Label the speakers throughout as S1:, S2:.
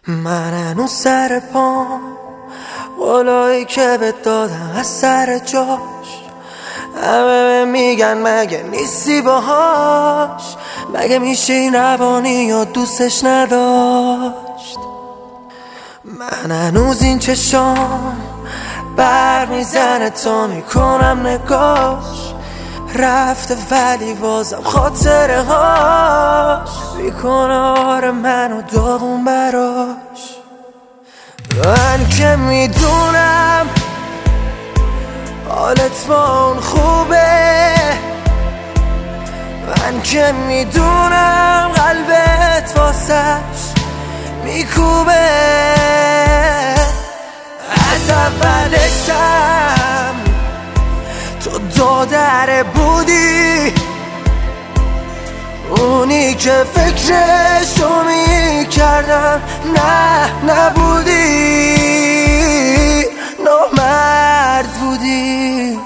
S1: من هنوز سر پام، قولایی که بهت دادم از سر جاش. همه میگن مگه نیستی باهاش، مگه میشه این روانی یا دوستش نداشت. من هنوز این چشام بر میزنه تا میکنم نگاش، رفته ولی بازم خاطره هاش میکنه آره منو داغون براش. من که میدونم حالت با اون خوبه، من که میدونم قلبت واسش میکوبه. از اولشم تو دادره بودی، اونی که فکرشو میکردم نه نبودی، نامرد بودی.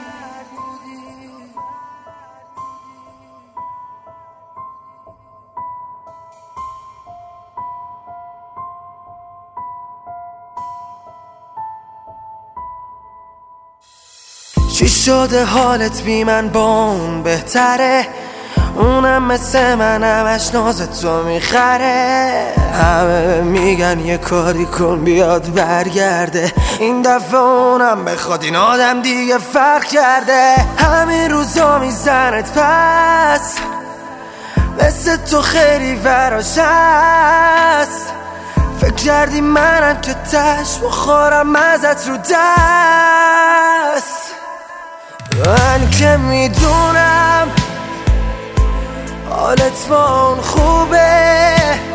S1: چی شده حالت بی من با اون بهتره؟ اونم مثل من همش ناز تو میخره. همه میگن یه کاری کن بیاد برگرده، این دفعه اونم بخواد این آدم دیگه فرق کرده. همین روزا میزنت پس، مثل تو خیلی براش هست. فکر کردی منم که تش بخورم ازت رو دست. من که میدونم حالت با اون خوبه،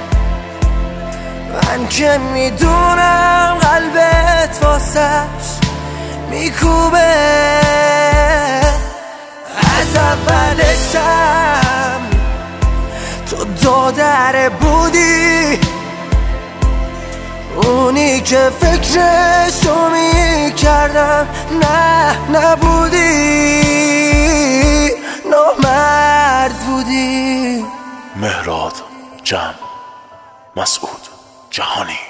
S1: من که میدونم قلبت واسش میکوبه. از اولشم تو دادره بودی، اونی که فکرشو میکردم نه نبودی، نامرد بودی.
S2: مهراد جمع مسعود جهانی.